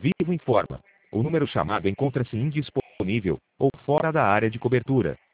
Vivo informa. O número chamado encontra-se indisponível ou fora da área de cobertura.